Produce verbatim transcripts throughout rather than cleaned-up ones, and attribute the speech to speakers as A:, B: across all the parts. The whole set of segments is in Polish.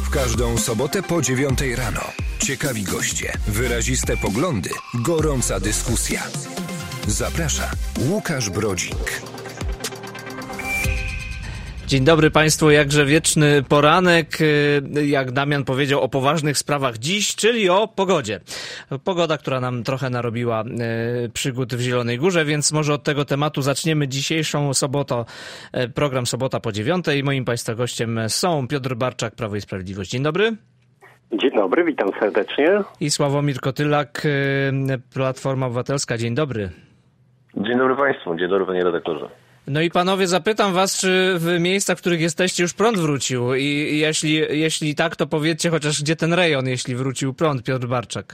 A: W każdą sobotę po dziewiątej rano. Ciekawi goście, wyraziste poglądy, gorąca dyskusja. Zaprasza Łukasz Brodzik.
B: Dzień dobry Państwu, jakże wieczny poranek, jak Damian powiedział, o poważnych sprawach dziś, czyli o pogodzie. Pogoda, która nam trochę narobiła przygód w Zielonej Górze, więc może od tego tematu zaczniemy dzisiejszą sobotę, program Sobota po dziewiątej. Moim Państwa gościem są Piotr Barczak, Prawo i Sprawiedliwość. Dzień dobry.
C: Dzień dobry, witam serdecznie.
B: I Sławomir Kotylak, Platforma Obywatelska. Dzień dobry.
D: Dzień dobry Państwu, dzień dobry Panie redaktorze.
B: No i panowie, zapytam was, czy w miejscach, w których jesteście, już prąd wrócił? I jeśli, jeśli tak, to powiedzcie chociaż, gdzie ten rejon, jeśli wrócił prąd, Piotr Barczak.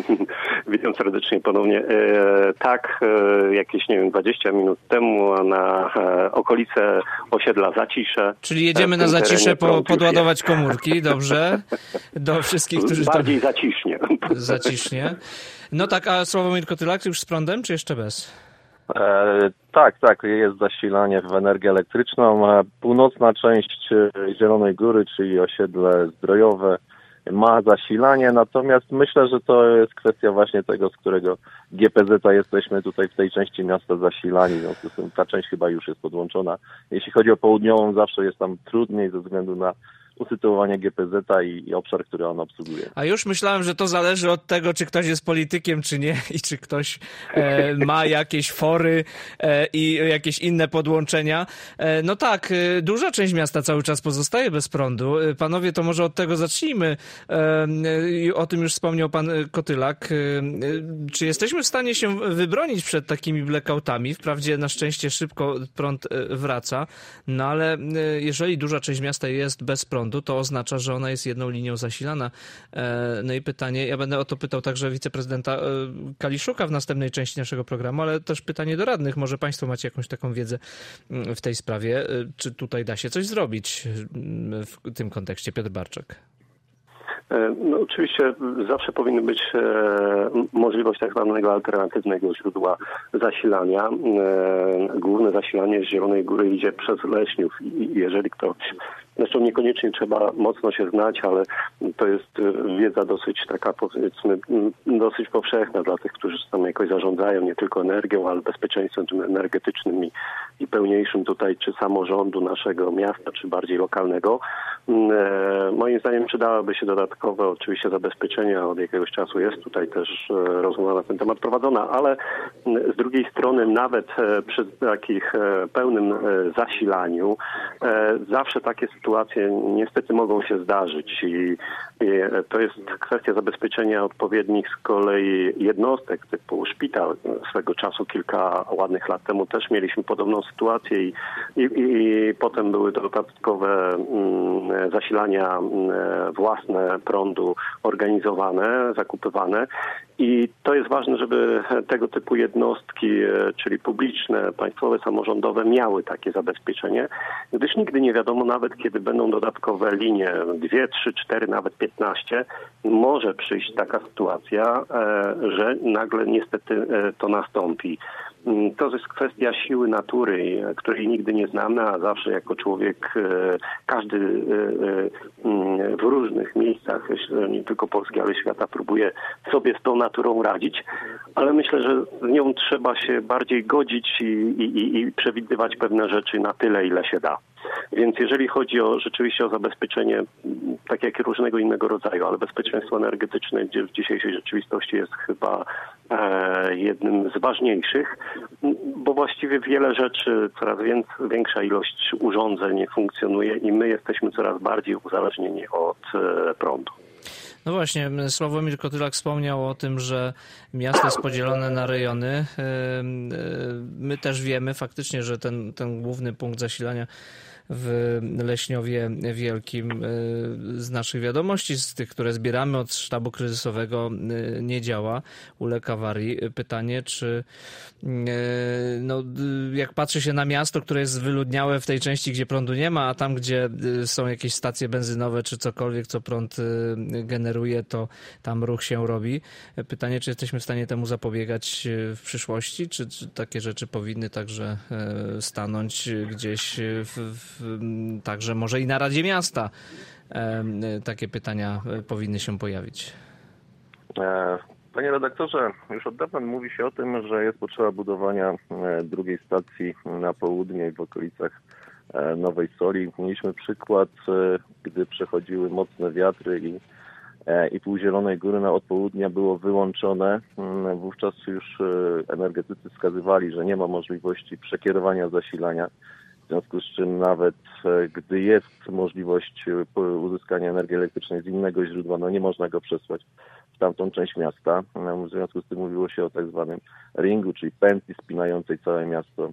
C: Witam serdecznie ponownie. E, tak, e, jakieś, nie wiem, dwadzieścia minut temu na e, okolice osiedla Zacisze.
B: Czyli jedziemy na Zacisze po, podładować komórki, dobrze? Do wszystkich, którzy tam...
C: Bardziej zacisznie.
B: Zacisznie. No tak, a Sławomir Kotylak już z prądem, czy jeszcze bez?
D: E, tak, tak, jest zasilanie w energię elektryczną. Północna część Zielonej Góry, czyli osiedle Zdrojowe, ma zasilanie, natomiast myślę, że to jest kwestia właśnie tego, z którego G P Z a jesteśmy tutaj w tej części miasta zasilani, w związku z tym ta część chyba już jest podłączona. Jeśli chodzi o południową, zawsze jest tam trudniej ze względu na usytuowanie G P Z a i, i obszar, który on obsługuje.
B: A już myślałem, że to zależy od tego, czy ktoś jest politykiem, czy nie i czy ktoś e, ma jakieś fory e, i jakieś inne podłączenia. E, no tak, e, duża część miasta cały czas pozostaje bez prądu. E, panowie, to może od tego zacznijmy. E, e, o tym już wspomniał pan Kotylak. E, e, czy jesteśmy w stanie się wybronić przed takimi blackoutami? Wprawdzie na szczęście szybko prąd e, wraca, no ale e, jeżeli duża część miasta jest bez prądu, to oznacza, że ona jest jedną linią zasilana. No i pytanie, ja będę o to pytał także wiceprezydenta Kaliszuka w następnej części naszego programu, ale też pytanie do radnych. Może Państwo macie jakąś taką wiedzę w tej sprawie. Czy tutaj da się coś zrobić w tym kontekście? Piotr Barczak.
C: No oczywiście zawsze powinna być e, możliwość tak zwanego alternatywnego źródła zasilania. E, główne zasilanie z Zielonej Góry idzie przez Leśniów i jeżeli ktoś, zresztą niekoniecznie trzeba mocno się znać, ale to jest wiedza dosyć taka, powiedzmy, dosyć powszechna dla tych, którzy tam jakoś zarządzają nie tylko energią, ale bezpieczeństwem energetycznym i, i pełniejszym tutaj czy samorządu naszego miasta, czy bardziej lokalnego. E, moim zdaniem przydałoby się dodatkowe oczywiście zabezpieczenia. Od jakiegoś czasu jest tutaj też rozmowa na ten temat prowadzona, ale z drugiej strony nawet przy takich pełnym zasilaniu zawsze takie sytuacje niestety mogą się zdarzyć i to jest kwestia zabezpieczenia odpowiednich z kolei jednostek typu szpital. Swego czasu, kilka ładnych lat temu też mieliśmy podobną sytuację i, i, i potem były dodatkowe zasilania własne prądu organizowane, zakupywane i to jest ważne, żeby tego typu jednostki, czyli publiczne, państwowe, samorządowe miały takie zabezpieczenie, gdyż nigdy nie wiadomo, nawet kiedy będą dodatkowe linie, dwie, trzy, cztery, nawet piętnaście, może przyjść taka sytuacja, że nagle niestety to nastąpi. To jest kwestia siły natury, której nigdy nie znamy, a zawsze jako człowiek każdy w różnych miejscach, nie tylko Polski, ale świata, próbuje sobie z tą naturą radzić, ale myślę, że z nią trzeba się bardziej godzić i, i, i przewidywać pewne rzeczy na tyle, ile się da. Więc jeżeli chodzi o rzeczywiście o zabezpieczenie, tak jak różnego innego rodzaju, ale bezpieczeństwo energetyczne w dzisiejszej rzeczywistości jest chyba e, jednym z ważniejszych, bo właściwie wiele rzeczy, coraz większa ilość urządzeń funkcjonuje i my jesteśmy coraz bardziej uzależnieni od e, prądu.
B: No właśnie, Sławomir Kotylak wspomniał o tym, że miasto jest podzielone na rejony. My też wiemy faktycznie, że ten, ten główny punkt zasilania w Leśniowie Wielkim z naszych wiadomości, z tych, które zbieramy od sztabu kryzysowego, nie działa, uległ awarii. Pytanie, czy no, jak patrzy się na miasto, które jest wyludniałe w tej części, gdzie prądu nie ma, a tam, gdzie są jakieś stacje benzynowe, czy cokolwiek, co prąd generuje, to tam ruch się robi. Pytanie, czy jesteśmy w stanie temu zapobiegać w przyszłości, czy, czy takie rzeczy powinny także stanąć gdzieś w, w, także może i na Radzie Miasta, takie pytania powinny się pojawić?
D: Panie redaktorze, już od dawna mówi się o tym, że jest potrzeba budowania drugiej stacji na południe i w okolicach Nowej Soli. Mieliśmy przykład, gdy przechodziły mocne wiatry i, i pół Zielonej Góry na od południa było wyłączone. Wówczas już energetycy wskazywali, że nie ma możliwości przekierowania zasilania. W związku z czym nawet gdy jest możliwość uzyskania energii elektrycznej z innego źródła, no nie można go przesłać w tamtą część miasta. W związku z tym mówiło się o tak zwanym ringu, czyli pętli spinającej całe miasto.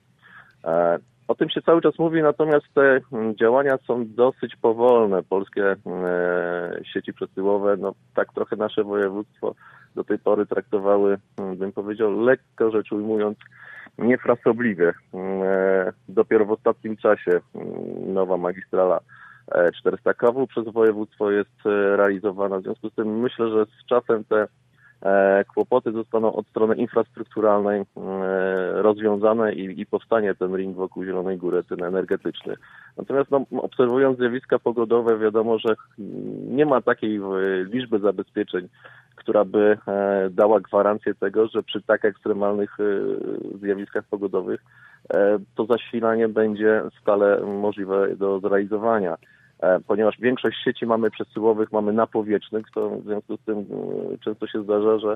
D: O tym się cały czas mówi, natomiast te działania są dosyć powolne. Polskie sieci przesyłowe, no tak trochę nasze województwo do tej pory traktowały, bym powiedział, lekko rzecz ujmując, niefrasobliwie. Dopiero w ostatnim czasie nowa magistrala czterysta K W przez województwo jest realizowana. W związku z tym myślę, że z czasem te kłopoty zostaną od strony infrastrukturalnej rozwiązane i, i powstanie ten ring wokół Zielonej Góry, ten energetyczny. Natomiast no, obserwując zjawiska pogodowe, wiadomo, że nie ma takiej liczby zabezpieczeń, która by dała gwarancję tego, że przy tak ekstremalnych zjawiskach pogodowych to zasilanie będzie stale możliwe do zrealizowania. Ponieważ większość sieci mamy przesyłowych, mamy napowietrznych, to w związku z tym często się zdarza, że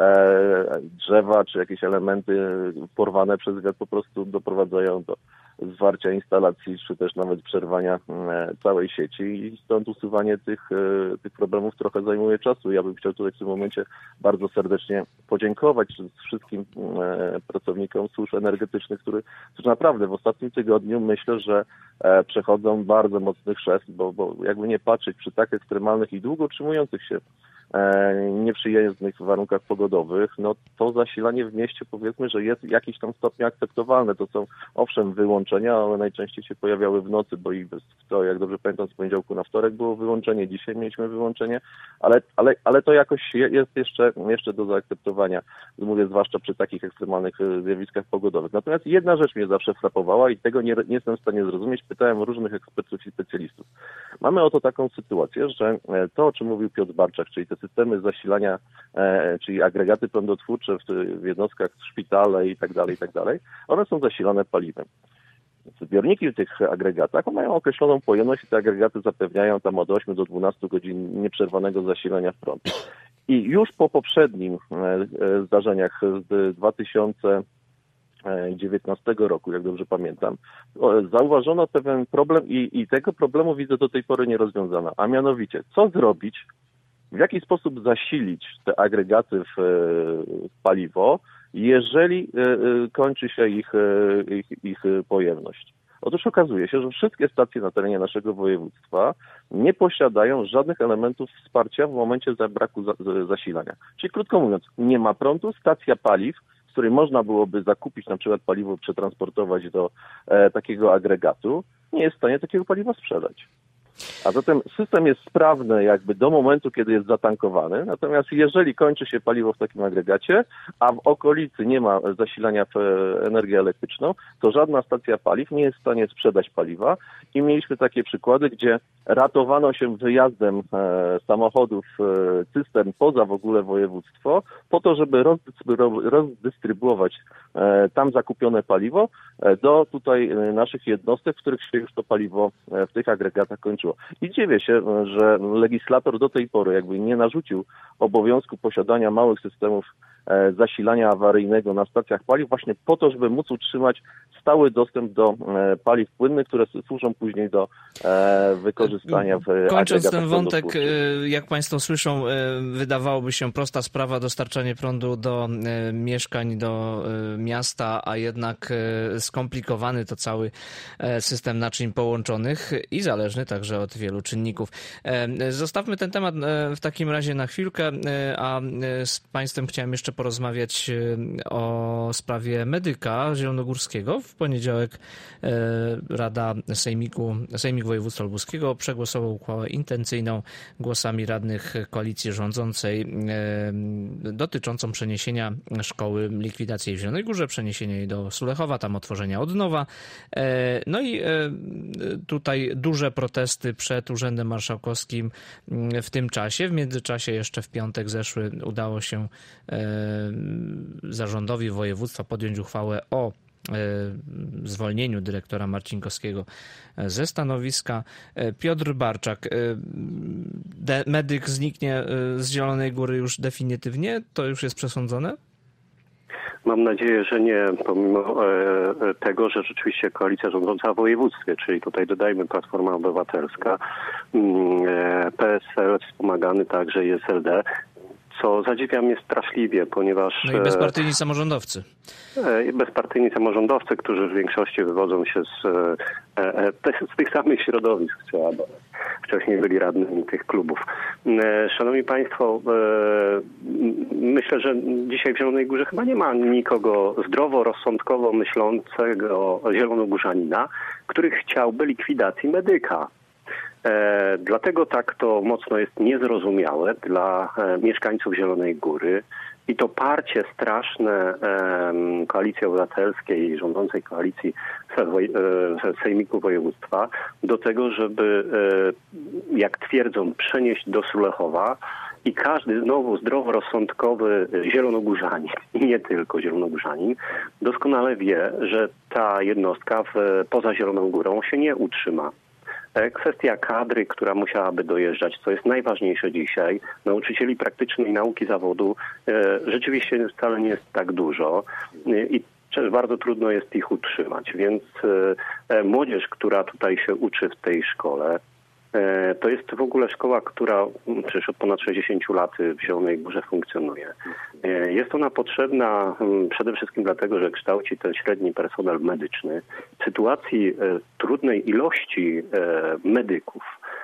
D: drzewa czy jakieś elementy porwane przez wiatr po prostu doprowadzają do zwarcia instalacji, czy też nawet przerwania całej sieci i stąd usuwanie tych, tych problemów trochę zajmuje czasu. Ja bym chciał tutaj w tym momencie bardzo serdecznie podziękować wszystkim pracownikom służb energetycznych, którzy, którzy naprawdę w ostatnim tygodniu myślę, że przechodzą bardzo mocny chrzest, bo, bo jakby nie patrzeć przy tak ekstremalnych i długo utrzymujących się nieprzyjaznych warunkach pogodowych, no to zasilanie w mieście powiedzmy, że jest w jakimś tam stopniu akceptowalne. To są owszem wyłączenia, ale najczęściej się pojawiały w nocy, bo i to, jak dobrze pamiętam, z poniedziałku na wtorek było wyłączenie, dzisiaj mieliśmy wyłączenie, ale, ale, ale to jakoś jest jeszcze, jeszcze do zaakceptowania, mówię zwłaszcza przy takich ekstremalnych zjawiskach pogodowych. Natomiast jedna rzecz mnie zawsze frapowała i tego nie, nie jestem w stanie zrozumieć. Pytałem różnych ekspertów i specjalistów. Mamy oto taką sytuację, że to, o czym mówił Piotr Barczak, czyli te systemy zasilania, e, czyli agregaty prądotwórcze w, w jednostkach, szpitale i tak dalej, i tak dalej, one są zasilane paliwem. Zbiorniki w tych agregatach mają określoną pojemność i te agregaty zapewniają tam od ośmiu do dwunastu godzin nieprzerwanego zasilania w prąd. I już po poprzednim e, zdarzeniach z dwa tysiące dziewiętnastego roku, jak dobrze pamiętam, zauważono pewien problem i, i tego problemu widzę do tej pory nie rozwiązano. A mianowicie, co zrobić, w jaki sposób zasilić te agregaty w, w paliwo, jeżeli kończy się ich, ich, ich pojemność. Otóż okazuje się, że wszystkie stacje na terenie naszego województwa nie posiadają żadnych elementów wsparcia w momencie braku zasilania. Czyli krótko mówiąc, nie ma prądu, stacja paliw, z której można byłoby zakupić na przykład paliwo, przetransportować do e, takiego agregatu, nie jest w stanie takiego paliwa sprzedać. A zatem system jest sprawny jakby do momentu, kiedy jest zatankowany, natomiast jeżeli kończy się paliwo w takim agregacie, a w okolicy nie ma zasilania w energię elektryczną, to żadna stacja paliw nie jest w stanie sprzedać paliwa i mieliśmy takie przykłady, gdzie ratowano się wyjazdem e, samochodów, e, cystern poza w ogóle województwo, po to, żeby rozdystrybuować, rozdystrybuować e, tam zakupione paliwo e, do tutaj e, naszych jednostek, w których się już to paliwo e, w tych agregatach kończyło. I dziwię się, że legislator do tej pory jakby nie narzucił obowiązku posiadania małych systemów e, zasilania awaryjnego na stacjach paliw właśnie po to, żeby móc utrzymać stały dostęp do e, paliw płynnych, które służą później do e, wykorzystania w
B: Kończąc ten wątek, jak Państwo słyszą, wydawałoby się prosta sprawa dostarczanie prądu do e, mieszkań, do e, miasta, a jednak e, skomplikowany to cały e, system naczyń połączonych i zależny także od wielu czynników. E, zostawmy ten temat e, w takim razie na chwilkę, e, a z Państwem chciałem jeszcze porozmawiać o sprawie medyka zielonogórskiego. W poniedziałek Rada Sejmiku, Sejmik Województwa Lubuskiego przegłosował uchwałę intencyjną głosami radnych koalicji rządzącej dotyczącą przeniesienia szkoły, likwidacji jej w Zielonej Górze, przeniesienia jej do Sulechowa, tam otworzenia od nowa. No i tutaj duże protesty przed Urzędem Marszałkowskim w tym czasie. W międzyczasie jeszcze w piątek zeszły udało się zarządowi województwa podjąć uchwałę o zwolnieniu dyrektora Marcinkowskiego ze stanowiska. Piotr Barczak, medyk zniknie z Zielonej Góry już definitywnie? To już jest przesądzone?
C: Mam nadzieję, że nie, pomimo e, tego, że rzeczywiście koalicja rządząca w województwie, czyli tutaj dodajmy Platforma Obywatelska, e, P S L wspomagany także i S L D, co zadziwia mnie straszliwie, ponieważ...
B: No i bezpartyjni samorządowcy.
C: E, bezpartyjni samorządowcy, którzy w większości wywodzą się z, e, z tych samych środowisk, trzeba dodać. Wcześniej byli radnymi tych klubów. E, szanowni Państwo, e, myślę, że dzisiaj w Zielonej Górze chyba nie ma nikogo zdroworozsądkowo myślącego zielonogórzanina, który chciałby likwidacji medyka. E, dlatego tak to mocno jest niezrozumiałe dla e, mieszkańców Zielonej Góry i to parcie straszne e, Koalicji Obywatelskiej i rządzącej koalicji se, e, Sejmiku Województwa do tego, żeby, e, jak twierdzą, przenieść do Sulechowa i każdy znowu zdroworozsądkowy zielonogórzanin i nie tylko zielonogórzanin doskonale wie, że ta jednostka w, poza Zieloną Górą się nie utrzyma. Kwestia kadry, która musiałaby dojeżdżać, co jest najważniejsze dzisiaj, nauczycieli praktycznej nauki zawodu rzeczywiście wcale nie jest tak dużo i bardzo trudno jest ich utrzymać, więc młodzież, która tutaj się uczy w tej szkole, to jest w ogóle szkoła, która przecież od ponad sześćdziesięciu lat w Zielonej Górze funkcjonuje. Jest ona potrzebna przede wszystkim dlatego, że kształci ten średni personel medyczny. W sytuacji trudnej ilości medyków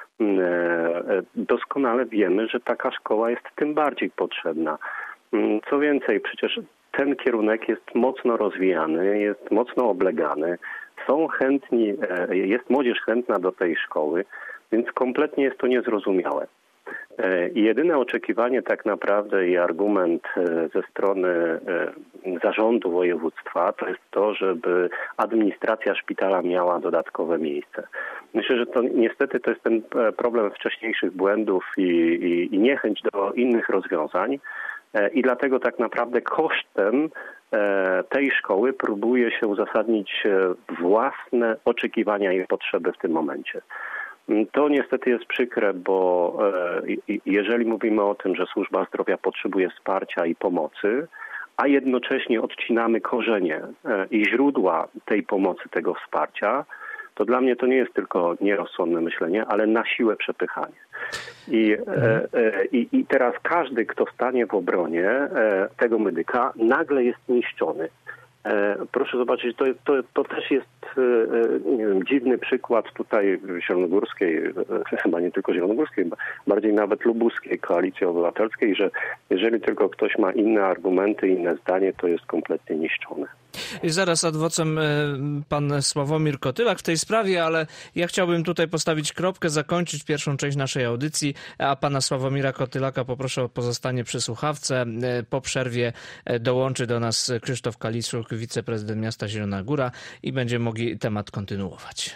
C: doskonale wiemy, że taka szkoła jest tym bardziej potrzebna. Co więcej, przecież ten kierunek jest mocno rozwijany, jest mocno oblegany. Są chętni, jest młodzież chętna do tej szkoły, więc kompletnie jest to niezrozumiałe. I jedyne oczekiwanie tak naprawdę i argument ze strony zarządu województwa to jest to, żeby administracja szpitala miała dodatkowe miejsce. Myślę, że to niestety to jest ten problem wcześniejszych błędów i, i, i niechęć do innych rozwiązań i dlatego tak naprawdę kosztem tej szkoły próbuje się uzasadnić własne oczekiwania i potrzeby w tym momencie. To niestety jest przykre, bo jeżeli mówimy o tym, że służba zdrowia potrzebuje wsparcia i pomocy, a jednocześnie odcinamy korzenie i źródła tej pomocy, tego wsparcia, to dla mnie to nie jest tylko nierozsądne myślenie, ale na siłę przepychanie. I, i, i teraz każdy, kto stanie w obronie tego medyka, nagle jest niszczony. Proszę zobaczyć, to, to, to też jest nie wiem, dziwny przykład tutaj zielonogórskiej, chyba nie tylko zielonogórskiej, bardziej nawet lubuskiej Koalicji Obywatelskiej, że jeżeli tylko ktoś ma inne argumenty, inne zdanie, to jest kompletnie niszczone.
B: Zaraz ad vocem pan Sławomir Kotylak w tej sprawie, ale ja chciałbym tutaj postawić kropkę, zakończyć pierwszą część naszej audycji, a pana Sławomira Kotylaka poproszę o pozostanie przy słuchawce. Po przerwie dołączy do nas Krzysztof Kaliszuk, wiceprezydent miasta Zielona Góra i będziemy mogli temat kontynuować.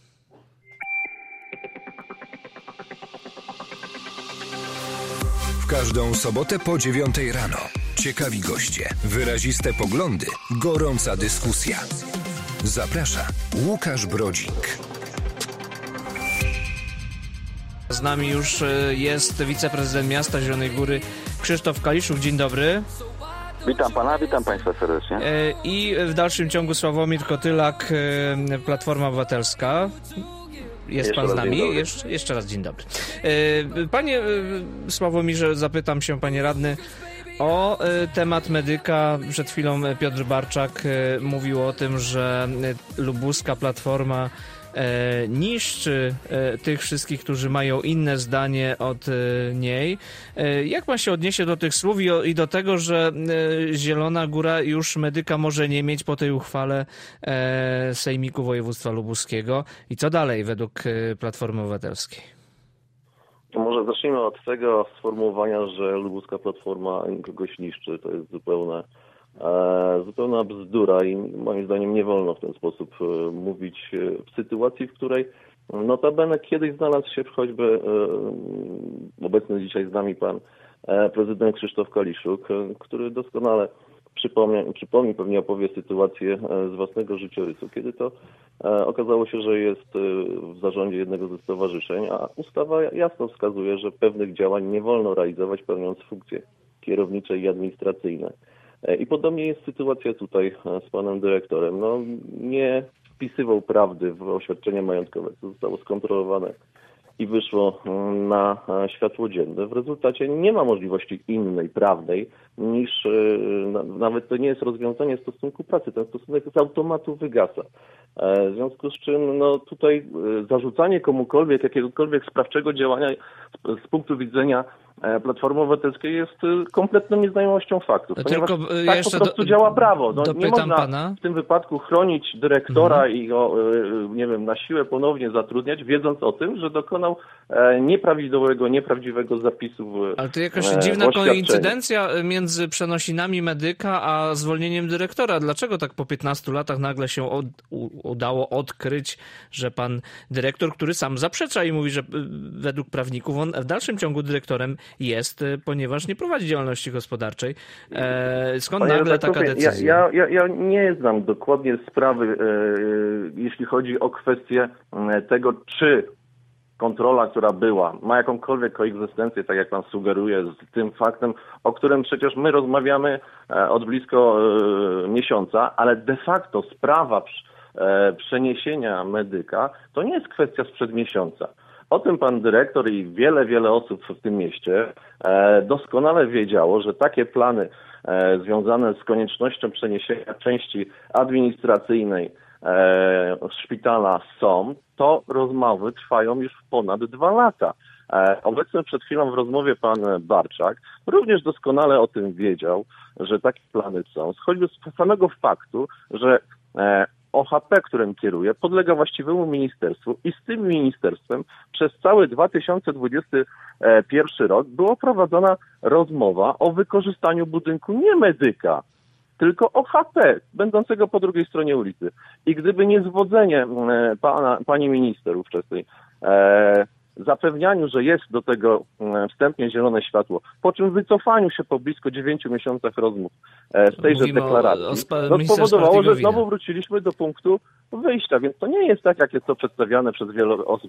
A: W każdą sobotę po dziewiątej rano. Ciekawi goście, wyraziste poglądy, gorąca dyskusja. Zaprasza Łukasz Brodzik.
B: Z nami już jest wiceprezydent miasta Zielonej Góry Krzysztof Kaliszuk. Dzień dobry.
E: Witam pana, witam państwa serdecznie.
B: I w dalszym ciągu Sławomir Kotylak, Platforma Obywatelska. Jest
E: jeszcze
B: pan z nami?
E: Jeszcze,
B: jeszcze raz dzień dobry. Panie Sławomirze, zapytam się, panie radny, o temat medyka. Przed chwilą Piotr Barczak mówił o tym, że lubuska Platforma e, niszczy e, tych wszystkich, którzy mają inne zdanie od e, niej. E, jak pan się odniesie do tych słów i, o, i do tego, że e, Zielona Góra już medyka może nie mieć po tej uchwale e, Sejmiku Województwa Lubuskiego? I co dalej według e, Platformy Obywatelskiej?
D: Może zacznijmy od tego sformułowania, że lubuska Platforma kogoś niszczy. To jest zupełna, e, zupełna bzdura i moim zdaniem nie wolno w ten sposób e, mówić e, w sytuacji, w której notabene kiedyś znalazł się choćby e, obecny dzisiaj z nami pan e, prezydent Krzysztof Kaliszuk, e, który doskonale Przypomnę, przypomnij, pewnie opowie sytuację z własnego życiorysu, kiedy to e, okazało się, że jest e, w zarządzie jednego ze stowarzyszeń, a ustawa jasno wskazuje, że pewnych działań nie wolno realizować, pełniąc funkcje kierownicze i administracyjne. E, I podobnie jest sytuacja tutaj z panem dyrektorem. No, nie wpisywał prawdy w oświadczenie majątkowe, co zostało skontrolowane i wyszło na światło dzienne. W rezultacie nie ma możliwości innej, prawnej, niż nawet to nie jest rozwiązanie stosunku pracy. Ten stosunek z automatu wygasa. W związku z czym no, tutaj zarzucanie komukolwiek jakiegokolwiek sprawczego działania z, z punktu widzenia Platformy Obywatelskiej jest kompletną nieznajomością faktów. Ponieważ Tylko tak po prostu do, działa prawo. No, nie można pana. w tym wypadku chronić dyrektora mhm. i go, nie wiem, na siłę ponownie zatrudniać, wiedząc o tym, że dokonał nieprawidłowego, nieprawdziwego zapisu w
B: Ale to jakaś dziwna koincydencja między przenosinami medyka a zwolnieniem dyrektora. Dlaczego tak po piętnastu latach nagle się od, u, udało odkryć, że pan dyrektor, który sam zaprzecza i mówi, że według prawników on w dalszym ciągu dyrektorem jest, ponieważ nie prowadzi działalności gospodarczej. E, skąd Panie nagle taka decyzja?
D: Ja, ja, ja nie znam dokładnie sprawy, e, jeśli chodzi o kwestię tego, czy kontrola, która była, ma jakąkolwiek koegzystencję, tak jak pan sugeruje, z tym faktem, o którym przecież my rozmawiamy od blisko e, miesiąca, ale de facto sprawa e, przeniesienia medyka to nie jest kwestia sprzed miesiąca. O tym pan dyrektor i wiele, wiele osób w tym mieście e, doskonale wiedziało, że takie plany e, związane z koniecznością przeniesienia części administracyjnej e, szpitala są, to rozmowy trwają już ponad dwa lata. E, obecny przed chwilą w rozmowie pan Barczak również doskonale o tym wiedział, że takie plany są, choćby z samego faktu, że e, O H P, którym kieruje, podlega właściwemu ministerstwu i z tym ministerstwem przez cały dwa tysiące dwudziesty pierwszy rok była prowadzona rozmowa o wykorzystaniu budynku nie medyka, tylko O H P, będącego po drugiej stronie ulicy. I gdyby nie zwodzenie pana, pani minister ówczesnej, e, zapewnianiu, że jest do tego wstępnie zielone światło, po czym wycofaniu się po blisko dziewięciu miesiącach rozmów z tejże Mówimy deklaracji, o, o spa- no spowodowało, że znowu wróciliśmy do punktu wyjścia. Więc to nie jest tak, jak jest to przedstawiane przez wiele osób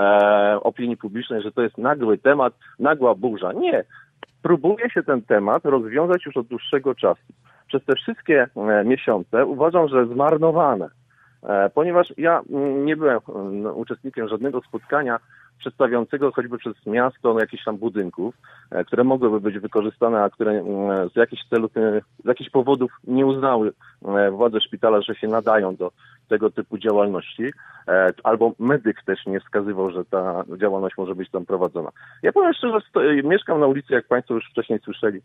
D: e, opinii publicznej, że to jest nagły temat, nagła burza. Nie. Próbuje się ten temat rozwiązać już od dłuższego czasu. Przez te wszystkie e, miesiące uważam, że zmarnowane. E, ponieważ ja m, nie byłem m, uczestnikiem żadnego spotkania przedstawiającego choćby przez miasto no, jakichś tam budynków, e, które mogłyby być wykorzystane, a które e, z jakichś celów, e, z jakichś powodów nie uznały e, władze szpitala, że się nadają do tego typu działalności, e, albo medyk też nie wskazywał, że ta działalność może być tam prowadzona. Ja powiem szczerze, sto, mieszkam na ulicy, jak Państwo już wcześniej słyszeli,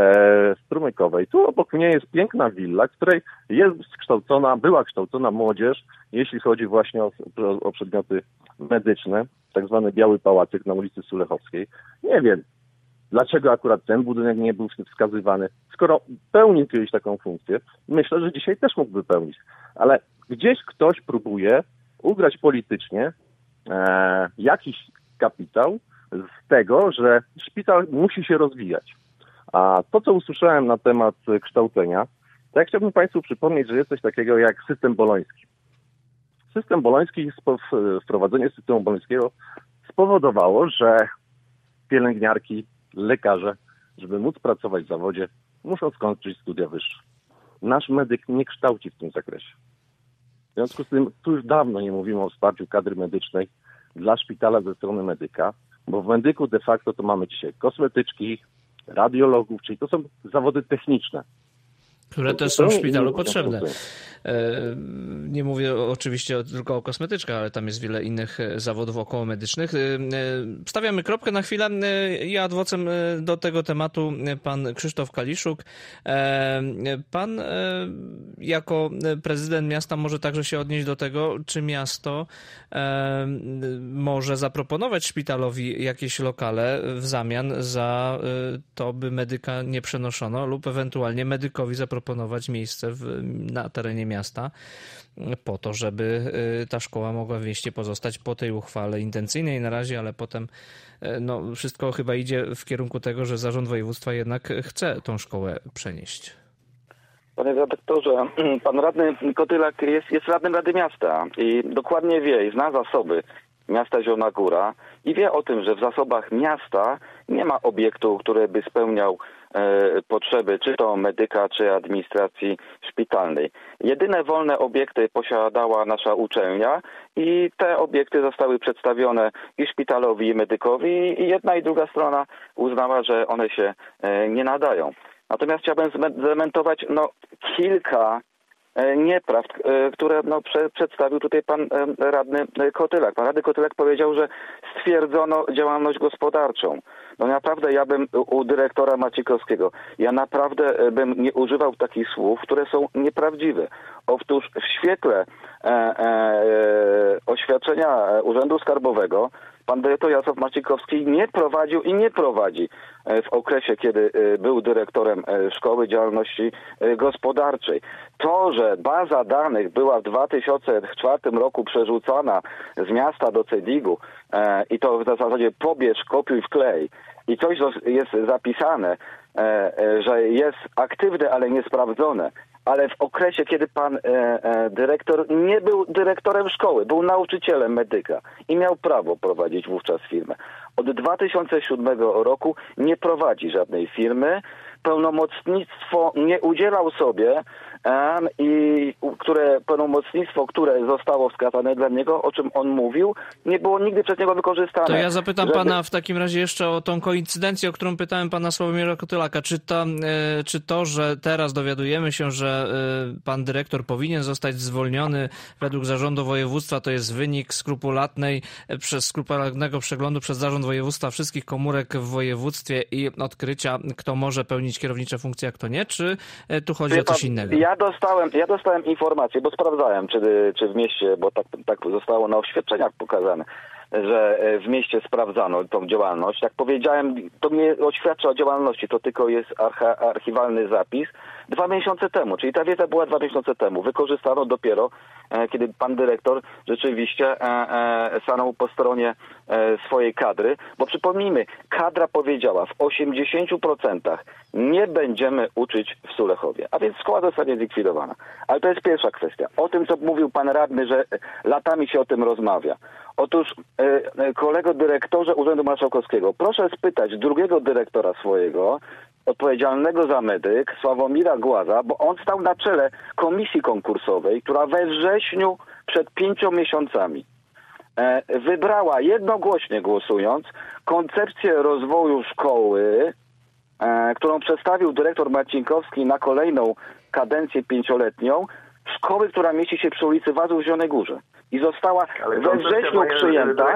D: e, Strumykowej. Tu obok mnie jest piękna willa, w której jest kształcona, była kształcona młodzież, jeśli chodzi właśnie o, o, o przedmioty medyczne, tak zwany Biały Pałacyk na ulicy Sulechowskiej. Nie wiem, dlaczego akurat ten budynek nie był wskazywany. Skoro pełnił kiedyś taką funkcję, myślę, że dzisiaj też mógłby pełnić. Ale gdzieś ktoś próbuje ugrać politycznie e, jakiś kapitał z tego, że szpital musi się rozwijać. A to, co usłyszałem na temat kształcenia, to ja chciałbym Państwu przypomnieć, że jest coś takiego jak system boloński. System boloński, wprowadzenie systemu bolońskiego spowodowało, że pielęgniarki, lekarze, żeby móc pracować w zawodzie, muszą skończyć studia wyższe. Nasz medyk nie kształci w tym zakresie. W związku z tym tu już dawno nie mówimy o wsparciu kadry medycznej dla szpitala ze strony medyka, bo w medyku de facto to mamy dzisiaj kosmetyczki, radiologów, czyli to są zawody techniczne.
B: Które też są w szpitalu potrzebne. Nie mówię oczywiście tylko o kosmetyczkach, ale tam jest wiele innych zawodów okołomedycznych. Stawiamy kropkę na chwilę. Ja adwocem do tego tematu pan Krzysztof Kaliszuk. Pan jako prezydent miasta może także się odnieść do tego, czy miasto może zaproponować szpitalowi jakieś lokale w zamian za to, by medyka nie przenoszono, lub ewentualnie medykowi zaproponować miejsce w, na terenie miasta po to, żeby ta szkoła mogła w mieście pozostać po tej uchwale intencyjnej na razie, ale potem no, wszystko chyba idzie w kierunku tego, że zarząd województwa jednak chce tą szkołę przenieść.
E: Panie redaktorze, pan radny Kotylak jest, jest radnym Rady Miasta i dokładnie wie i zna zasoby miasta Zielona Góra i wie o tym, że w zasobach miasta nie ma obiektu, który by spełniał e, potrzeby czy to medyka, czy administracji szpitalnej. Jedyne wolne obiekty posiadała nasza uczelnia i te obiekty zostały przedstawione i szpitalowi, i medykowi i jedna i druga strona uznała, że one się e, nie nadają. Natomiast chciałbym zdementować no, kilka nieprawd, które no, prze, przedstawił tutaj pan radny Kotylak. Pan radny Kotylak powiedział, że stwierdzono działalność gospodarczą. No naprawdę ja bym u dyrektora Maciekowskiego, ja naprawdę bym nie używał takich słów, które są nieprawdziwe. Otóż w świetle e, e, oświadczenia Urzędu Skarbowego pan dyrektor Jarosław Maciekowski nie prowadził i nie prowadzi w okresie, kiedy był dyrektorem szkoły działalności gospodarczej. To, że baza danych była w dwa tysiące czwartym roku przerzucana z miasta do CEDIG-u i to w zasadzie pobierz, kopiuj, wklej i coś jest zapisane, że jest aktywne, ale niesprawdzone, ale w okresie, kiedy pan e, e, dyrektor nie był dyrektorem szkoły, był nauczycielem medyka i miał prawo prowadzić wówczas firmę. Od dwa tysiące siódmego roku nie prowadzi żadnej firmy, pełnomocnictwo nie udzielał sobie um, i które pełnomocnictwo, które zostało wskazane dla niego, o czym on mówił, nie było nigdy przez niego wykorzystane.
B: To ja zapytam
E: żeby...
B: pana w takim razie jeszcze o tą koincydencję, o którą pytałem pana Sławomira Kotylaka. Czy to, czy to, że teraz dowiadujemy się, że pan dyrektor powinien zostać zwolniony według zarządu województwa, to jest wynik skrupulatnej, przez skrupulatnego przeglądu przez zarząd województwa wszystkich komórek w województwie i odkrycia, kto może pełnić kierownicze funkcje, a kto nie? Czy tu chodzi Wie o coś pan, innego?
E: Ja dostałem, ja dostałem informację, bo sprawdzałem, czy, czy w mieście, bo tak, tak zostało na oświadczeniach pokazane, że w mieście sprawdzano tą działalność. Jak powiedziałem, to nie oświadcza o działalności, to tylko jest archa, archiwalny zapis. Dwa miesiące temu, czyli ta wiedza była dwa miesiące temu. Wykorzystano dopiero, e, kiedy pan dyrektor rzeczywiście e, e, stanął po stronie e, swojej kadry. Bo przypomnijmy, kadra powiedziała w osiemdziesięciu procentach nie będziemy uczyć w Sulechowie. A więc szkoła zostanie zlikwidowana. Ale to jest pierwsza kwestia. O tym, co mówił pan radny, że latami się o tym rozmawia. Otóż e, kolego dyrektorze Urzędu Marszałkowskiego, proszę spytać drugiego dyrektora swojego, odpowiedzialnego za medyk, Sławomira Głaza, bo on stał na czele komisji konkursowej, która we wrześniu przed pięciu miesiącami e, wybrała, jednogłośnie głosując, koncepcję rozwoju szkoły, e, którą przedstawił dyrektor Marcinkowski na kolejną kadencję pięcioletnią, szkoły, która mieści się przy ulicy Wazów w Zielonej Górze. I została we wrześniu przyjęta.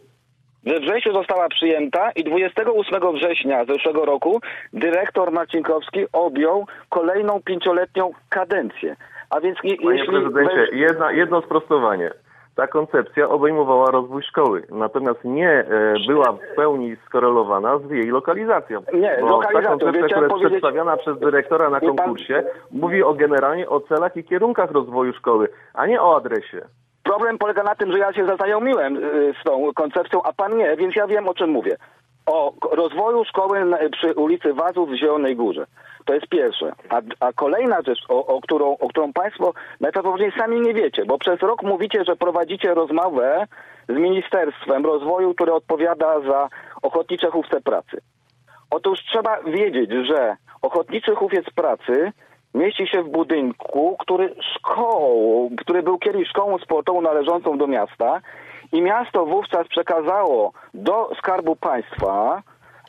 E: We wrześniu została przyjęta i dwudziestego ósmego września zeszłego roku dyrektor Marcinkowski objął kolejną pięcioletnią kadencję. A więc je,
D: Panie
E: jeśli...
D: prezydencie,
E: we...
D: jedna, jedno sprostowanie. Ta koncepcja obejmowała rozwój szkoły, natomiast nie e, była w pełni skorelowana z jej lokalizacją.
E: Nie,
D: bo
E: lokalizacją.
D: ta koncepcja, która jest
E: powiedzieć...
D: przedstawiana przez dyrektora na konkursie, pan... mówi o generalnie o celach i kierunkach rozwoju szkoły, a nie o adresie.
E: Problem polega na tym, że ja się zaznajomiłem z tą koncepcją, a pan nie, więc ja wiem, o czym mówię. O rozwoju szkoły przy ulicy Wazów w Zielonej Górze. To jest pierwsze. A, a kolejna rzecz, o, o, którą, o którą państwo najprawdopodobniej sami nie wiecie, bo przez rok mówicie, że prowadzicie rozmowę z Ministerstwem Rozwoju, które odpowiada za Ochotnicze Hufce Pracy. Otóż trzeba wiedzieć, że Ochotniczy Hufiec Pracy mieści się w budynku, który szkołą, który był kiedyś szkołą sportową należącą do miasta i miasto wówczas przekazało do Skarbu Państwa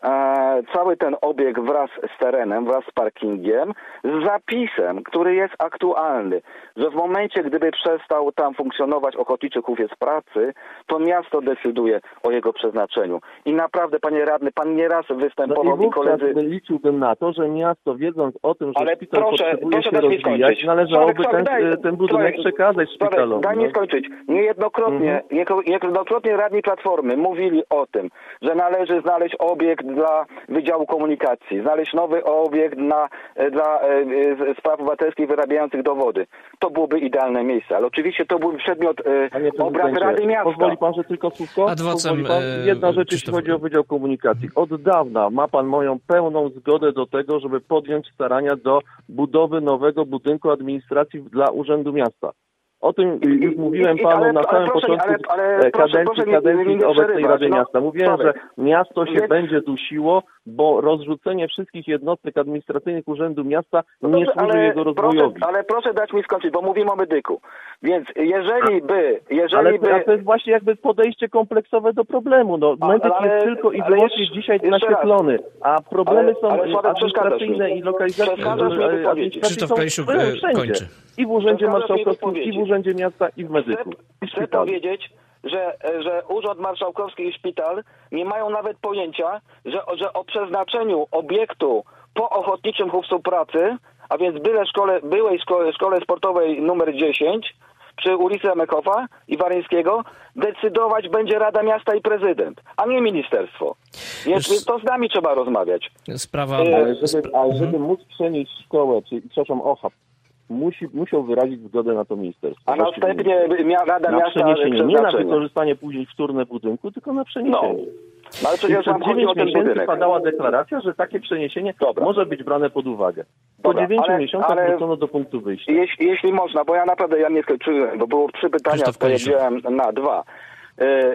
E: e, cały ten obiekt wraz z terenem, wraz z parkingiem, z zapisem, który jest aktualny, że w momencie, gdyby przestał tam funkcjonować ochotniczy hufiec pracy, to miasto decyduje o jego przeznaczeniu. I naprawdę, panie radny, pan nieraz występował
D: no i
E: i koledzy...
D: liczyłbym na to, że miasto, wiedząc o tym, że
E: Ale
D: szpital
E: proszę,
D: potrzebuje
E: proszę
D: się
E: dać mi
D: rozwijać,
E: skończyć.
D: należałoby
E: Sławek,
D: ten,
E: Sławek, daj,
D: ten budynek
E: Sławek,
D: przekazać
E: Sławek,
D: szpitalowi.
E: daj mi
D: no.
E: skończyć. Niejednokrotnie,
D: Mhm.
E: niejednokrotnie radni Platformy mówili o tym, że należy znaleźć obiekt dla Wydziału Komunikacji, znaleźć nowy obiekt na, dla e, e, spraw obywatelskich wyrabiających dowody. To byłoby idealne miejsce, ale oczywiście to byłby przedmiot e, obrad Rady Miasta.
D: Pozwoli pan, że tylko słówko?
B: Adwocem,
D: pan? Jedna rzecz,
B: Krzysztof...
D: jeśli chodzi o Wydział Komunikacji. Od dawna ma pan moją pełną zgodę do tego, żeby podjąć starania do budowy nowego budynku administracji dla Urzędu Miasta. O tym już mówiłem
E: I, i,
D: panu
E: ale,
D: na samym
E: proszę,
D: początku
E: ale, ale,
D: kadencji,
E: proszę, proszę
D: kadencji
E: nie, nie
D: obecnej
E: przerywać.
D: Rady
E: No,
D: Miasta. Mówiłem,
E: Sławek,
D: że miasto się
E: więc...
D: będzie dusiło, bo rozrzucenie wszystkich jednostek administracyjnych Urzędu Miasta
E: No
D: nie
E: dobrze,
D: służy
E: ale
D: jego rozwojowi.
E: Proszę, ale proszę dać mi skończyć, bo mówimy o medyku. Więc jeżeli by, jeżeli
D: ale
E: by...
D: to jest właśnie jakby podejście kompleksowe do problemu. No, medyk
E: ale,
D: jest tylko i
E: ale
D: wyłącznie
E: jeszcze,
D: dzisiaj
E: jeszcze
D: naświetlony, a problemy
E: ale,
D: są
E: ale, Sławek,
D: administracyjne i lokalizacji
B: Krzysztof Kaliszuk kończy.
D: I w Urzędzie
E: Przeszkadzasz mi
D: Marszałkowskim, i w Urzędzie Miasta, i w medyku. I
E: Chcę powiedzieć, że, że Urząd Marszałkowski i Szpital nie mają nawet pojęcia, że, że o przeznaczeniu obiektu po Ochotniczym Hufcu Pracy, a więc byle szkole, byłej szkole, szkole sportowej numer dziesięć przy ulicy Amekowa i Waryńskiego, decydować będzie Rada Miasta i prezydent, a nie ministerstwo. Więc, więc to z nami trzeba rozmawiać.
B: Sprawa...
D: Ale żeby, ale żeby móc przenieść szkołę, czy przepraszam, O H A P, musi, musiał wyrazić zgodę na to ministerstwo.
E: A następnie mia, Rada
D: na
E: Miasta...
D: przeniesienie, nie na wykorzystanie później wtórne budynku, tylko na przeniesienie.
E: No, ale przecież
D: przed
E: nam chodzi o ten
D: dziewięć miesięcy
E: budynek.
D: padała deklaracja, że takie przeniesienie
E: Dobra.
D: może być brane pod uwagę. Po
E: Dobra,
D: dziewięciu
E: ale-
D: miesiącach
E: ale-
D: wrócono do punktu wyjścia.
E: Jeśli, jeśli można, bo ja naprawdę ja nie skończyłem, bo było trzy pytania,
B: Krzysztof Kaliszuk.
E: odpowiedziałem na dwa. E,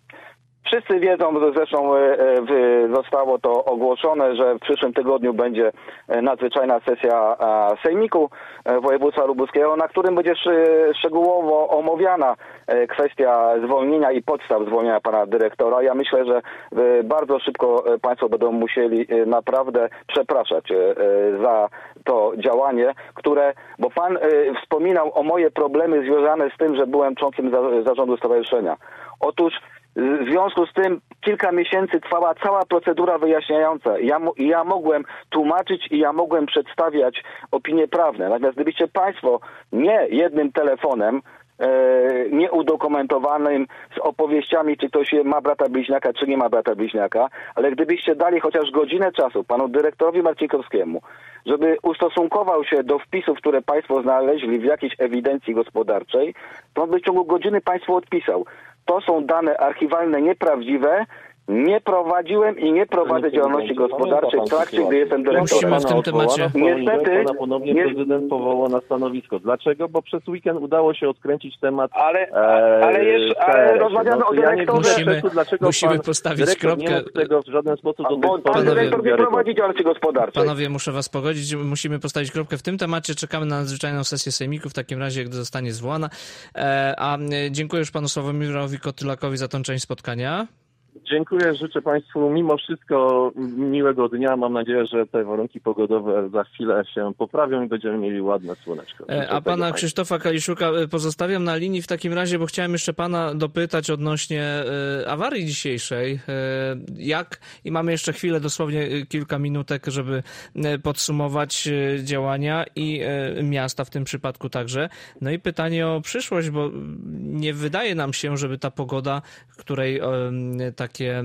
E: Wszyscy wiedzą, że zresztą e, w, zostało to ogłoszone, że w przyszłym tygodniu będzie e, nadzwyczajna sesja e, Sejmiku e, Województwa Lubuskiego, na którym będzie sz- szczegółowo omawiana e, kwestia zwolnienia i podstaw zwolnienia pana dyrektora. Ja myślę, że e, bardzo szybko e, państwo będą musieli e, naprawdę przepraszać e, e, za to działanie, które, bo pan e, wspominał o moje problemy związane z tym, że byłem członkiem za, zarządu stowarzyszenia. Otóż w związku z tym kilka miesięcy trwała cała procedura wyjaśniająca. Ja, ja mogłem tłumaczyć i ja mogłem przedstawiać opinie prawne. Natomiast gdybyście państwo nie jednym telefonem, e, nieudokumentowanym z opowieściami, czy ktoś ma brata bliźniaka, czy nie ma brata bliźniaka, ale gdybyście dali chociaż godzinę czasu panu dyrektorowi Marcinkowskiemu, żeby ustosunkował się do wpisów, które państwo znaleźli w jakiejś ewidencji gospodarczej, to on by w ciągu godziny państwu odpisał. To są dane archiwalne nieprawdziwe. Nie prowadziłem i nie prowadzę działalności gospodarczej w trakcie, gdy jestem dyrektorem.
B: Musimy w tym temacie.
E: Niestety,
D: Pana ponownie
E: nie-
D: prezydent powołał na stanowisko. Dlaczego? Bo przez weekend udało się odkręcić temat.
E: Ale,
D: e,
E: ale, jeszcze, ale
D: K R S.
E: rozmawiamy
D: No,
E: o
D: to ja nie
E: dyrektorze.
D: widzę sensu, dlaczego
B: musimy
D: pan
B: postawić
D: dyrektor
B: kropkę.
D: nie mógł tego w żaden sposób do
E: Bo
D: tej
E: pan
D: pory
B: Panowie-
E: dyrektor nie
D: wiarygodny.
E: prowadzi działalności gospodarczej.
B: Panowie, muszę was pogodzić, musimy postawić kropkę w tym temacie. Czekamy na nadzwyczajną sesję Sejmiku w takim razie, gdy zostanie zwołana. E, a e, dziękuję już panu Sławomirowi Kotylakowi za tą część spotkania.
D: Dziękuję, życzę Państwu mimo wszystko miłego dnia. Mam nadzieję, że te warunki pogodowe za chwilę się poprawią i będziemy mieli ładne słoneczko.
B: E,
D: Życzę
B: A pana
D: tego
B: Krzysztofa Kaliszuka e, pozostawiam na linii w takim razie, bo chciałem jeszcze pana dopytać odnośnie e, awarii dzisiejszej. E, jak, i mamy jeszcze chwilę, dosłownie e, kilka minutek, żeby e, podsumować e, działania i e, miasta w tym przypadku także. No i pytanie o przyszłość, bo nie wydaje nam się, żeby ta pogoda, której e, takie e,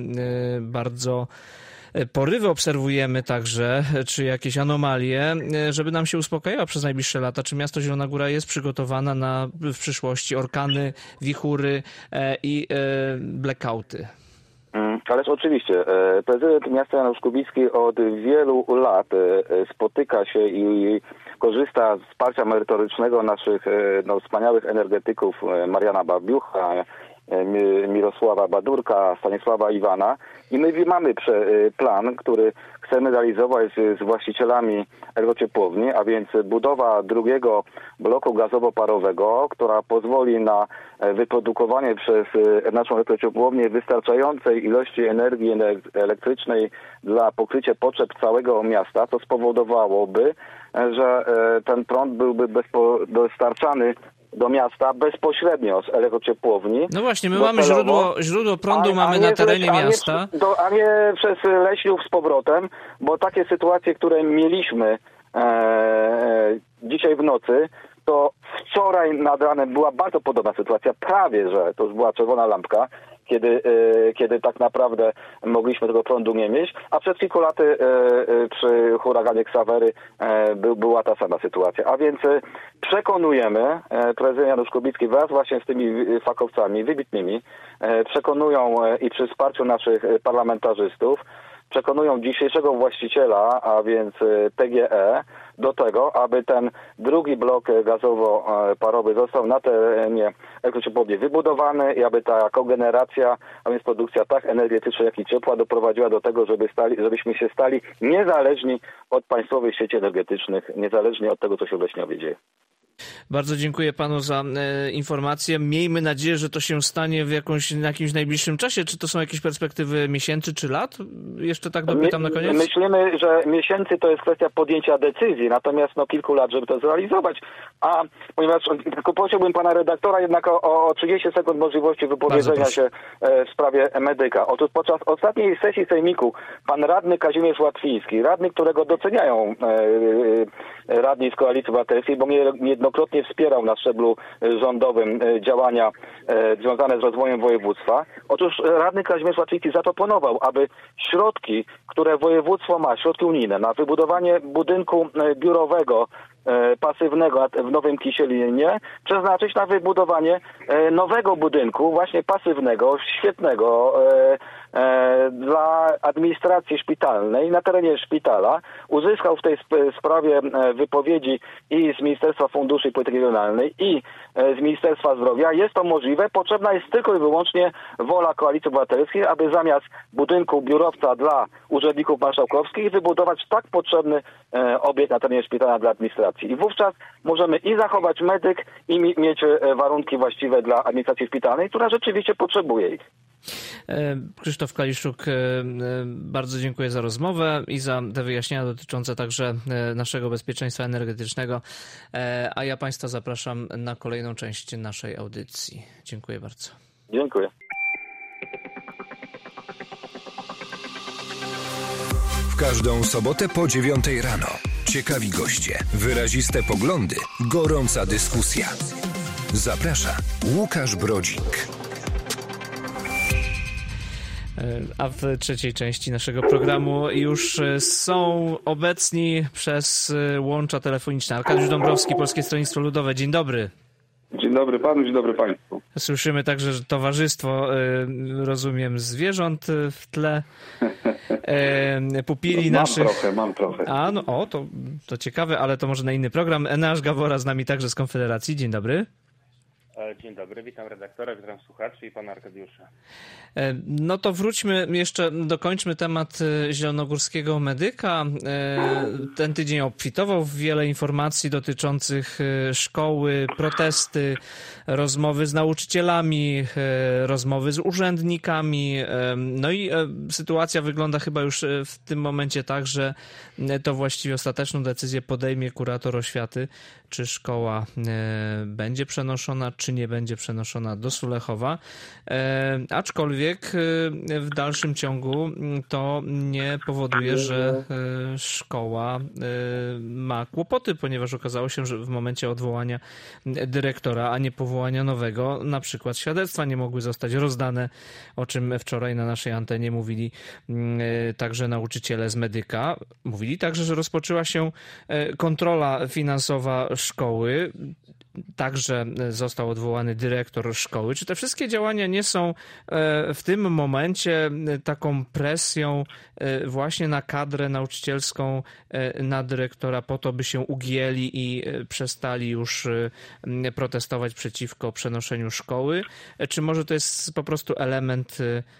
B: bardzo porywy obserwujemy także, czy jakieś anomalie, żeby nam się uspokajała przez najbliższe lata. Czy miasto Zielona Góra jest przygotowana na w przyszłości orkany, wichury e, i e, blackouty?
E: Mm, Ależ oczywiście. e, Prezydent miasta Janusz Kubicki od wielu lat e, spotyka się i korzysta z wsparcia merytorycznego naszych e, no, wspaniałych energetyków e, Mariana Babiucha, Mirosława Badurka, Stanisława Iwana i my mamy plan, który chcemy realizować z właścicielami elektrociepłowni, a więc budowa drugiego bloku gazowo-parowego, która pozwoli na wyprodukowanie przez naszą elektrociepłownię wystarczającej ilości energii elektrycznej dla pokrycia potrzeb całego miasta, co spowodowałoby, że ten prąd byłby bezpo- dostarczany do miasta bezpośrednio z elektrociepłowni.
B: No właśnie, my mamy źródło, źródło prądu, a, mamy a na terenie
E: a nie,
B: miasta.
E: Do, a nie przez Leśniów z powrotem, bo takie sytuacje, które mieliśmy e, dzisiaj w nocy, to wczoraj nad ranem była bardzo podobna sytuacja, prawie że to już była czerwona lampka, kiedy, e, kiedy tak naprawdę mogliśmy tego prądu nie mieć, a przed kilku laty e, e, przy huraganie Ksawery e, by, była ta sama sytuacja. A więc e, przekonujemy, e, prezydent Janusz Kubicki wraz właśnie z tymi fachowcami wybitnymi, e, przekonują e, i przy wsparciu naszych parlamentarzystów, przekonują dzisiejszego właściciela, a więc T G E, do tego, aby ten drugi blok gazowo-parowy został na terenie elektrociepłowni wybudowany i aby ta kogeneracja, a więc produkcja tak energii elektrycznej, jak i ciepła doprowadziła do tego, żeby stali, żebyśmy się stali niezależni od państwowych sieci energetycznych, niezależnie od tego, co się w Leśniowie dzieje.
B: Bardzo dziękuję panu za e, informację. Miejmy nadzieję, że to się stanie w jakąś, na jakimś najbliższym czasie. Czy to są jakieś perspektywy miesięcy czy lat? Jeszcze tak dopytam na koniec.
E: Myślimy, że miesięcy to jest kwestia podjęcia decyzji, natomiast no kilku lat, żeby to zrealizować. A ponieważ tylko prosiłbym pana redaktora jednak o, o trzydzieści sekund możliwości wypowiedzenia się w sprawie medyka. Otóż podczas ostatniej sesji sejmiku pan radny Kazimierz Łatwiński, radny, którego doceniają e, radni z Koalicji Obywatelskiej, bo mnie jednokrotnie wspierał na szczeblu rządowym działania e, związane z rozwojem województwa. Otóż radny Kazimierz Łatwiński zaproponował, aby środki, które województwo ma, środki unijne na wybudowanie budynku biurowego e, pasywnego w Nowym Kisielinie przeznaczyć na wybudowanie e, nowego budynku, właśnie pasywnego, świetnego, e, e, dla administracji szpitalnej na terenie szpitala. Uzyskał w tej sp- sprawie e, wypowiedzi i z Ministerstwa Funduszy i Polityki Regionalnej i e, z Ministerstwa Zdrowia. Jest to możliwe. Potrzebna jest tylko i wyłącznie wola Koalicji Obywatelskiej, aby zamiast budynku biurowca dla urzędników marszałkowskich wybudować tak potrzebny e, obiekt na terenie szpitala dla administracji. I wówczas możemy i zachować medyk i mi- mieć e, warunki właściwe dla administracji szpitalnej, która rzeczywiście potrzebuje ich.
B: Krzysztof Kaliszczuk, bardzo dziękuję za rozmowę i za te wyjaśnienia dotyczące także naszego bezpieczeństwa energetycznego, a ja Państwa zapraszam na kolejną część naszej audycji. Dziękuję bardzo.
E: Dziękuję.
A: W każdą sobotę po dziewiątej rano. Ciekawi goście, wyraziste poglądy, gorąca dyskusja. Zaprasza Łukasz Brodzik.
B: A w trzeciej części naszego programu już są obecni przez łącza telefoniczne Arkadiusz Dąbrowski, Polskie Stronnictwo Ludowe. Dzień dobry.
F: Dzień dobry panu, dzień dobry państwu.
B: Słyszymy także, że towarzystwo, rozumiem, zwierząt w tle. Pupili
F: mam
B: naszych...
F: Mam trochę, mam trochę.
B: A, no o, to, to ciekawe, ale to może na inny program. Eneasz Gawora z nami także z Konfederacji. Dzień dobry.
G: Dzień dobry, witam redaktora, witam słuchaczy i pana Arkadiusza.
B: No to wróćmy jeszcze, dokończmy temat zielonogórskiego medyka. Ten tydzień obfitował w wiele informacji dotyczących szkoły, protesty, rozmowy z nauczycielami, rozmowy z urzędnikami. No i sytuacja wygląda chyba już w tym momencie tak, że to właściwie ostateczną decyzję podejmie kurator oświaty, czy szkoła będzie przenoszona, czy nie będzie przenoszona do Sulechowa. E, aczkolwiek w dalszym ciągu to nie powoduje, że szkoła ma kłopoty, ponieważ okazało się, że w momencie odwołania dyrektora, a nie powołania nowego, na przykład świadectwa nie mogły zostać rozdane, o czym wczoraj na naszej antenie mówili także nauczyciele z medyka. Mówili także, że rozpoczęła się kontrola finansowa szkoły. także został odwołany dyrektor szkoły. Czy te wszystkie działania nie są w tym momencie taką presją właśnie na kadrę nauczycielską, na dyrektora po to, by się ugięli i przestali już protestować przeciwko przenoszeniu szkoły? Czy może to jest po prostu element,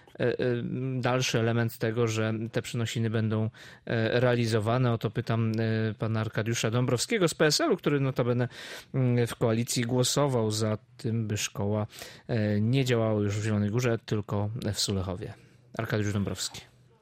B: dalszy element tego, że te przenosiny będą realizowane? O to pytam pana Arkadiusza Dąbrowskiego z P S L-u, który notabene w koalicji głosował za tym, by szkoła nie działała już w Zielonej Górze, tylko w Sulechowie. Arkadiusz Dąbrowski.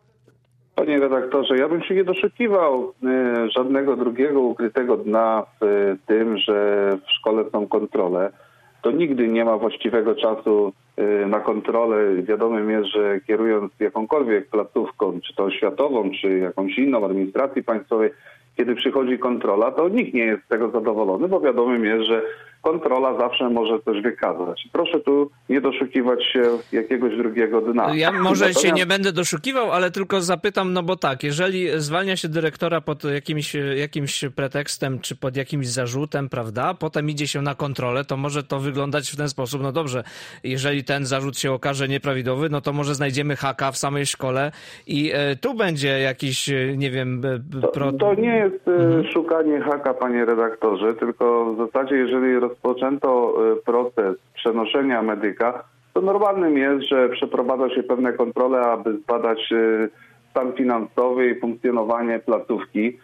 F: Panie redaktorze, ja bym się nie doszukiwał y, żadnego drugiego ukrytego dna w y, tym, że w szkole są kontrole. To nigdy nie ma właściwego czasu y, na kontrolę. Wiadomym jest, że kierując jakąkolwiek placówką, czy to oświatową, czy jakąś inną administracji państwowej, kiedy przychodzi kontrola, to nikt nie jest z tego zadowolony, bo wiadomym jest, że kontrola zawsze może coś wykazać. Proszę tu nie doszukiwać się jakiegoś drugiego dna.
B: Ja może
F: Natomiast...
B: się nie będę doszukiwał, ale tylko zapytam, no bo tak, jeżeli zwalnia się dyrektora pod jakimś, jakimś pretekstem, czy pod jakimś zarzutem, prawda, potem idzie się na kontrolę, to może to wyglądać w ten sposób, no dobrze, jeżeli ten zarzut się okaże nieprawidłowy, no to może znajdziemy haka w samej szkole i e, tu będzie jakiś, nie wiem... Pro...
F: To, to nie jest
B: mhm.
F: szukanie haka, panie redaktorze, tylko w zasadzie, jeżeli rozpoczęto proces przenoszenia medyka, to normalnym jest, że przeprowadza się pewne kontrole, aby zbadać stan finansowy i funkcjonowanie placówki.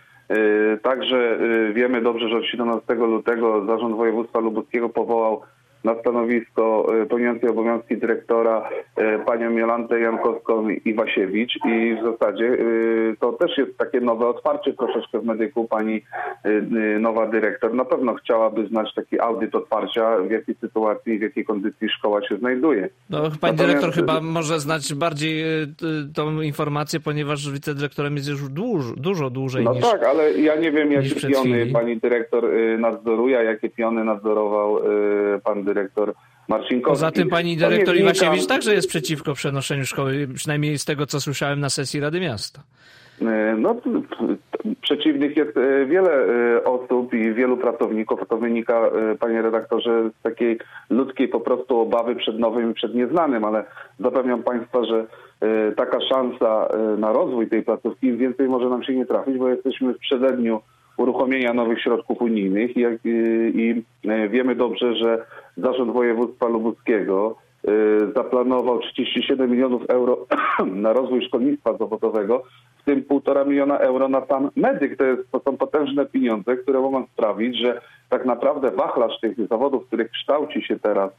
F: Także wiemy dobrze, że od siedemnastego lutego Zarząd Województwa Lubuskiego powołał na stanowisko pełniącej obowiązki dyrektora panią Jolantę Jankowską-Iwasiewicz i w zasadzie to też jest takie nowe otwarcie troszeczkę w medyku. Pani nowa dyrektor na pewno chciałaby znać taki audyt otwarcia, w jakiej sytuacji, w jakiej kondycji szkoła się znajduje.
B: No, pani Natomiast... dyrektor chyba może znać bardziej tą informację, ponieważ wicedyrektorem jest już dużo, dużo dłużej
F: no
B: niż
F: No tak, ale ja nie wiem, jakie piony
B: chwili.
F: pani dyrektor nadzoruje, jakie piony nadzorował pan dyrektor Marcinkowski.
B: Poza tym pani dyrektor Iwasiewicz także jest przeciwko przenoszeniu szkoły, przynajmniej z tego, co słyszałem na sesji Rady Miasta.
F: No, przeciwnych jest wiele osób i wielu pracowników. To wynika, panie redaktorze, z takiej ludzkiej po prostu obawy przed nowym i przed nieznanym, ale zapewniam państwa, że taka szansa na rozwój tej placówki więcej może nam się nie trafić, bo jesteśmy w przededniu uruchomienia nowych środków unijnych i, i, i wiemy dobrze, że Zarząd Województwa Lubuskiego y, zaplanował trzydzieści siedem milionów euro na rozwój szkolnictwa zawodowego, w tym półtora miliona euro na sam medyk. To, jest, to są potężne pieniądze, które mogą sprawić, że tak naprawdę wachlarz tych zawodów, w których kształci się teraz,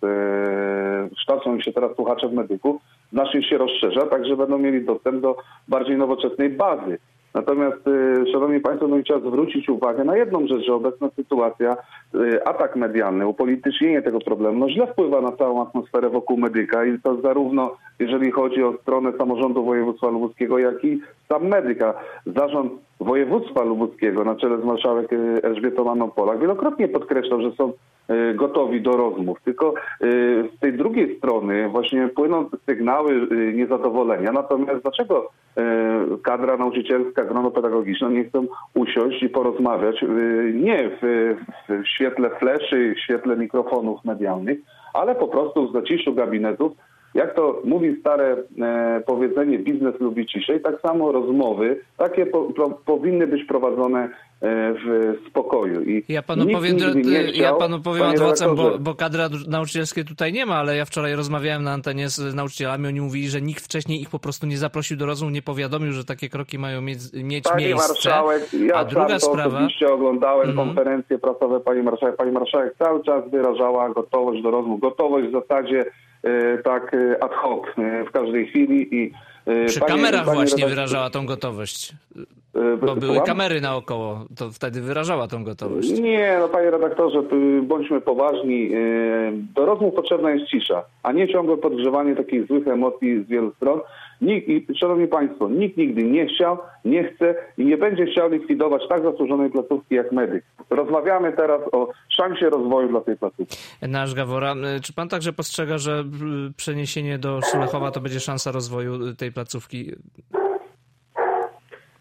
F: y, kształcą się teraz słuchacze w medyku, znacznie się rozszerza, także będą mieli dostęp do bardziej nowoczesnej bazy. Natomiast, szanowni państwo, bym chciał zwrócić uwagę na jedną rzecz, że obecna sytuacja, atak medialny, upolitycznienie tego problemu, no źle wpływa na całą atmosferę wokół medyka i to zarówno jeżeli chodzi o stronę samorządu województwa lubuskiego, jak i sam medyka. Zarząd województwa lubuskiego na czele z marszałek Elżbietą Anną Polak wielokrotnie podkreślał, że są gotowi do rozmów. Tylko z tej drugiej strony właśnie płyną sygnały niezadowolenia. Natomiast dlaczego kadra nauczycielska, grono pedagogiczne nie chcą usiąść i porozmawiać nie w, w świetle fleszy, w świetle mikrofonów medialnych, ale po prostu w zaciszu gabinetów. Jak to mówi stare e, powiedzenie, biznes lubi ciszej, tak samo rozmowy takie po, po, powinny być prowadzone e, w spokoju. I
B: ja panu powiem,
F: chciał,
B: ja panu powiem odwracam, bo,
F: redaktorze.
B: bo kadra nauczycielskiej tutaj nie ma, ale ja wczoraj rozmawiałem na antenie z nauczycielami, oni mówili, że nikt wcześniej ich po prostu nie zaprosił do rozmów, nie powiadomił, że takie kroki mają mieć, mieć
F: Pani
B: miejsce.
F: marszałek, ja
B: A druga
F: sam to
B: sprawa...
F: oczywiście oglądałem
B: Mhm.
F: konferencje prasowe pani marszałek. Pani marszałek cały czas wyrażała gotowość do rozmów. Gotowość w zasadzie tak ad hoc w każdej chwili. I
B: Przy
F: panie,
B: kamerach
F: panie
B: właśnie
F: redaktor...
B: wyrażała tą gotowość, bo były
F: Słucham?
B: kamery naokoło, to wtedy wyrażała tą gotowość.
F: Nie, no panie redaktorze, bądźmy poważni. Do rozmów potrzebna jest cisza, a nie ciągłe podgrzewanie takich złych emocji z wielu stron. Nikt, i, szanowni państwo, nikt nigdy nie chciał, nie chce i nie będzie chciał likwidować tak zasłużonej placówki jak medyk. Rozmawiamy teraz o szansie rozwoju dla tej placówki.
B: Nasz Gawora, czy pan także postrzega, że przeniesienie do Sulechowa to będzie szansa rozwoju tej placówki?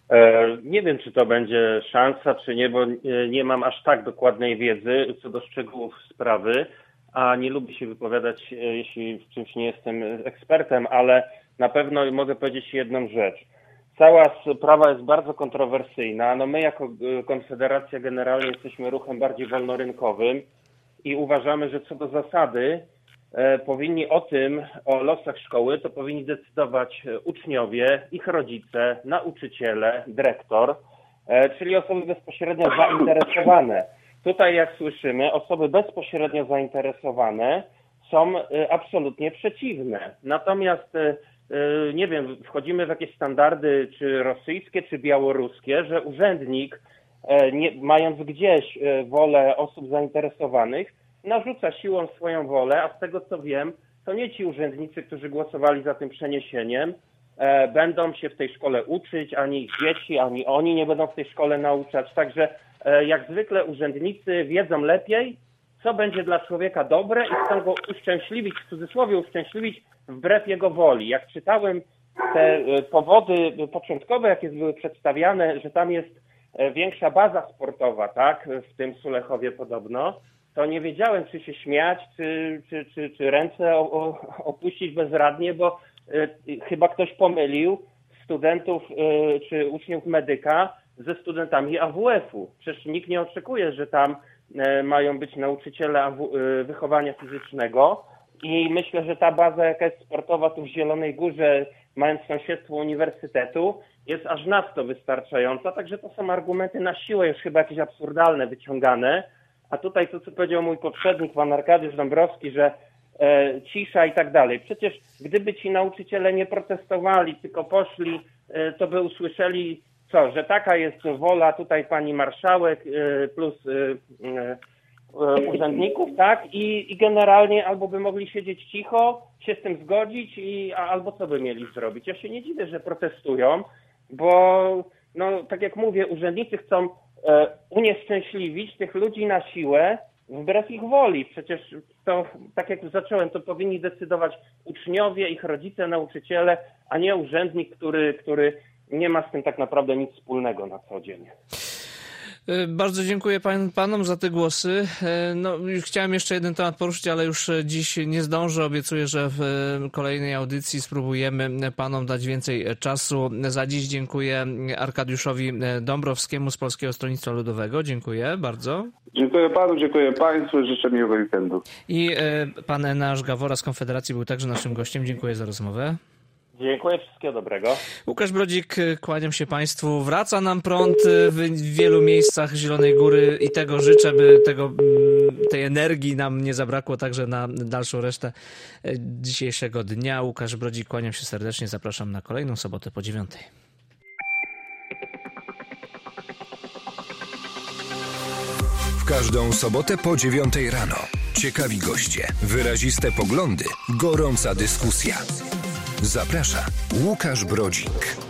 G: Nie wiem, czy to będzie szansa, czy nie, bo nie mam aż tak dokładnej wiedzy co do szczegółów sprawy, a nie lubię się wypowiadać, jeśli w czymś nie jestem ekspertem, ale na pewno mogę powiedzieć jedną rzecz. Cała sprawa jest bardzo kontrowersyjna. No my jako Konfederacja generalnie jesteśmy ruchem bardziej wolnorynkowym i uważamy, że co do zasady e, powinni o tym, o losach szkoły, to powinni decydować uczniowie, ich rodzice, nauczyciele, dyrektor, e, czyli osoby bezpośrednio zainteresowane. Tutaj, jak słyszymy, osoby bezpośrednio zainteresowane są e, absolutnie przeciwne. Natomiast e, nie wiem, wchodzimy w jakieś standardy, czy rosyjskie, czy białoruskie, że urzędnik, nie, mając gdzieś wolę osób zainteresowanych, narzuca siłą swoją wolę, a z tego co wiem, to nie ci urzędnicy, którzy głosowali za tym przeniesieniem, e, będą się w tej szkole uczyć, ani ich dzieci, ani oni nie będą w tej szkole nauczać. Także e, jak zwykle urzędnicy wiedzą lepiej, co będzie dla człowieka dobre i chcą go uszczęśliwić, w cudzysłowie uszczęśliwić, wbrew jego woli. Jak czytałem te powody początkowe, jakie były przedstawiane, że tam jest większa baza sportowa, tak, w tym Sulechowie podobno, to nie wiedziałem, czy się śmiać, czy, czy, czy, czy ręce o, o, opuścić bezradnie, bo y, chyba ktoś pomylił studentów y, czy uczniów medyka ze studentami A W F-u. Przecież nikt nie oczekuje, że tam y, mają być nauczyciele A W, y, wychowania fizycznego. I myślę, że ta baza jaka jest sportowa tu w Zielonej Górze, mając sąsiedztwo uniwersytetu, jest aż nadto wystarczająca. Także to są argumenty na siłę, już chyba jakieś absurdalne, wyciągane. A tutaj to, co powiedział mój poprzednik, pan Arkadiusz Dąbrowski, że e, cisza i tak dalej. Przecież gdyby ci nauczyciele nie protestowali, tylko poszli, e, to by usłyszeli co, że taka jest wola tutaj pani marszałek e, plus e, e, urzędników, tak? I, I generalnie albo by mogli siedzieć cicho, się z tym zgodzić, i, a, albo co by mieli zrobić. Ja się nie dziwię, że protestują, bo no tak jak mówię, urzędnicy chcą e, unieszczęśliwić tych ludzi na siłę wbrew ich woli. Przecież to, tak jak zacząłem, to powinni decydować uczniowie, ich rodzice, nauczyciele, a nie urzędnik, który, który nie ma z tym tak naprawdę nic wspólnego na co dzień.
B: Bardzo dziękuję pan, panom za te głosy. No, chciałem jeszcze jeden temat poruszyć, ale już dziś nie zdążę. Obiecuję, że w kolejnej audycji spróbujemy panom dać więcej czasu. Za dziś dziękuję Arkadiuszowi Dąbrowskiemu z Polskiego Stronnictwa Ludowego. Dziękuję bardzo.
F: Dziękuję panu, dziękuję państwu. Życzę miłego weekendu.
B: I pan Eneasz Gawora z Konfederacji był także naszym gościem. Dziękuję za rozmowę.
G: Dziękuję, wszystkiego dobrego.
B: Łukasz Brodzik, kłaniam się państwu. Wraca nam prąd w wielu miejscach Zielonej Góry i tego życzę, by tego, tej energii nam nie zabrakło także na dalszą resztę dzisiejszego dnia. Łukasz Brodzik, kłaniam się serdecznie. Zapraszam na kolejną sobotę po dziewiątej.
A: W każdą sobotę po dziewiątej rano. Ciekawi goście, wyraziste poglądy, gorąca dyskusja. Zaprasza Łukasz Brodzik.